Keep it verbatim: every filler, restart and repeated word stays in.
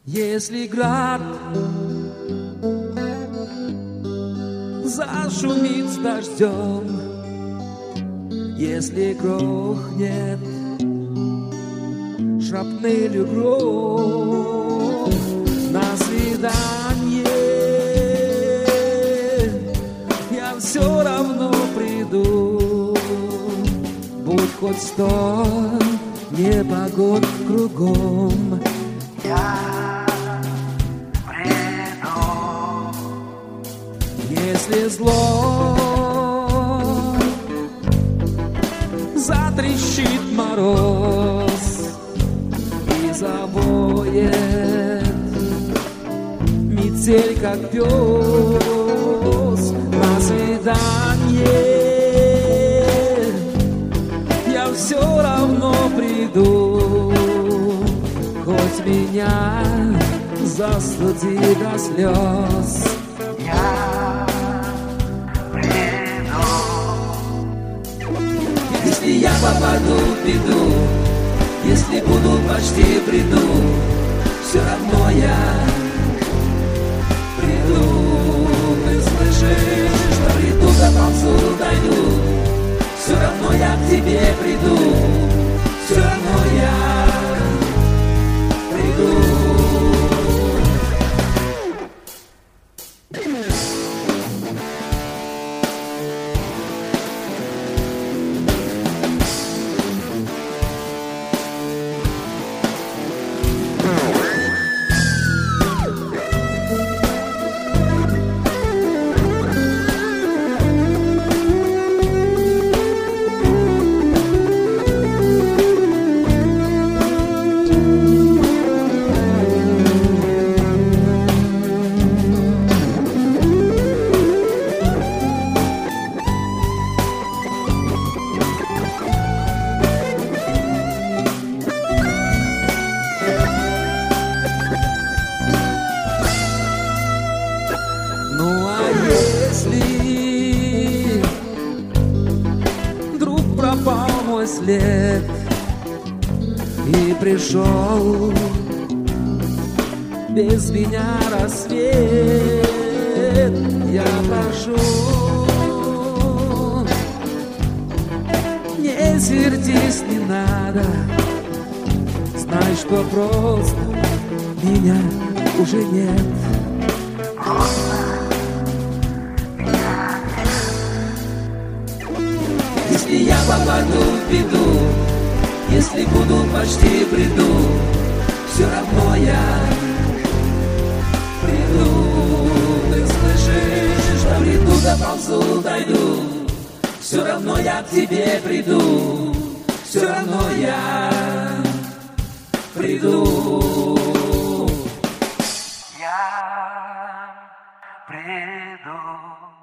Если град зашумит с дождем, если грохнет шрапнелью гром, на свидание я все равно приду, будь хоть сто непогод кругом. Я приду. Если зло затрещит мороз и завоет метель, как пес, на свидание я все равно приду, хоть меня застуди до слез. Я приду. Если я попаду в беду, если буду почти приду, все равно я приду. Ты слышишь, что приду, до концу дойду, все равно я к тебе приду, все равно я приду. Ну а если вдруг пропал мой след и пришел без меня рассвет, я прошу, не сердись, не надо, знай, что просто меня уже нет. Если я попаду в беду, если буду почти приду, все равно я приду. Ты слышишь, что приду, доползу, дойду, все равно я к тебе приду, все равно я приду. Я приду.